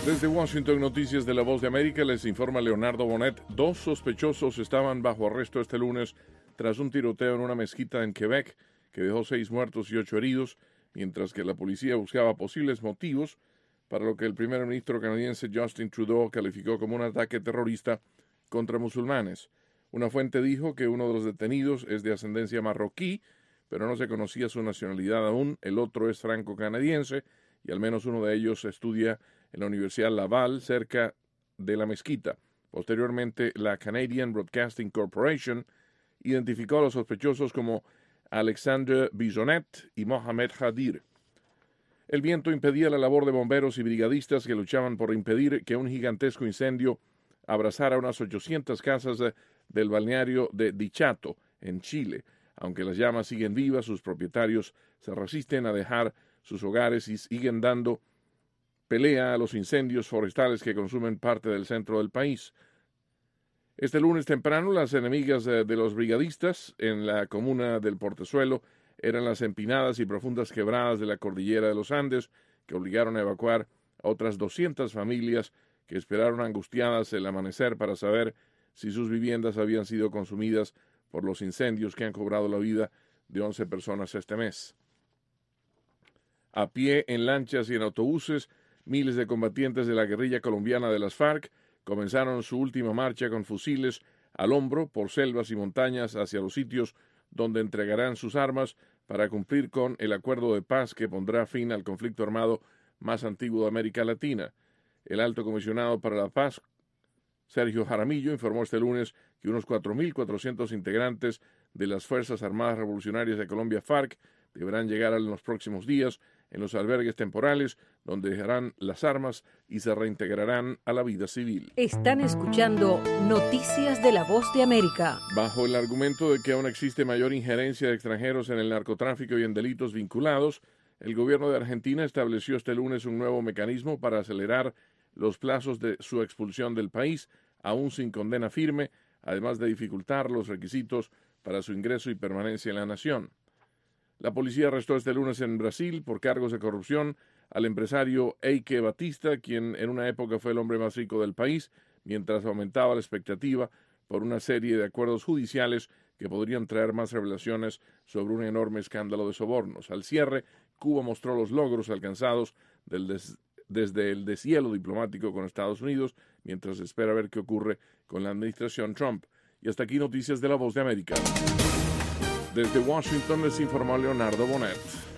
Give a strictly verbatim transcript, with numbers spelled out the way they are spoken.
Desde Washington, Noticias de la Voz de América, les informa Leonardo Bonet. Dos sospechosos estaban bajo arresto este lunes tras un tiroteo en una mezquita en Quebec que dejó seis muertos y ocho heridos, mientras que la policía buscaba posibles motivos para lo que el primer ministro canadiense Justin Trudeau calificó como un ataque terrorista contra musulmanes. Una fuente dijo que uno de los detenidos es de ascendencia marroquí, pero no se conocía su nacionalidad aún. El otro es franco-canadiense y al menos uno de ellos estudia en la Universidad Laval, cerca de la mezquita. Posteriormente, la Canadian Broadcasting Corporation identificó a los sospechosos como Alexander Bisonet y Mohamed Hadir. El viento impedía la labor de bomberos y brigadistas que luchaban por impedir que un gigantesco incendio abrazara unas ochocientas casas del balneario de Dichato, en Chile. Aunque las llamas siguen vivas, sus propietarios se resisten a dejar sus hogares y siguen dando pelea a los incendios forestales que consumen parte del centro del país. Este lunes temprano, las enemigas de, de los brigadistas en la comuna del Portezuelo eran las empinadas y profundas quebradas de la cordillera de los Andes, que obligaron a evacuar a otras doscientas familias que esperaron angustiadas el amanecer para saber si sus viviendas habían sido consumidas por los incendios que han cobrado la vida de once personas este mes. A pie, en lanchas y en autobuses, miles de combatientes de la guerrilla colombiana de las FARC comenzaron su última marcha con fusiles al hombro por selvas y montañas hacia los sitios donde entregarán sus armas para cumplir con el acuerdo de paz que pondrá fin al conflicto armado más antiguo de América Latina. El alto comisionado para la paz, Sergio Jaramillo, informó este lunes que unos cuatro mil cuatrocientos integrantes de las Fuerzas Armadas Revolucionarias de Colombia, FARC, deberán llegar en los próximos días en los albergues temporales, donde dejarán las armas y se reintegrarán a la vida civil. Están escuchando Noticias de la Voz de América. Bajo el argumento de que aún existe mayor injerencia de extranjeros en el narcotráfico y en delitos vinculados, el gobierno de Argentina estableció este lunes un nuevo mecanismo para acelerar los plazos de su expulsión del país, aún sin condena firme, además de dificultar los requisitos para su ingreso y permanencia en la nación. La policía arrestó este lunes en Brasil por cargos de corrupción al empresario Eike Batista, quien en una época fue el hombre más rico del país, mientras aumentaba la expectativa por una serie de acuerdos judiciales que podrían traer más revelaciones sobre un enorme escándalo de sobornos. Al cierre, Cuba mostró los logros alcanzados del des- desde el deshielo diplomático con Estados Unidos, mientras se espera ver qué ocurre con la administración Trump. Y hasta aquí Noticias de la Voz de América. Desde Washington les informó Leonardo Bonet.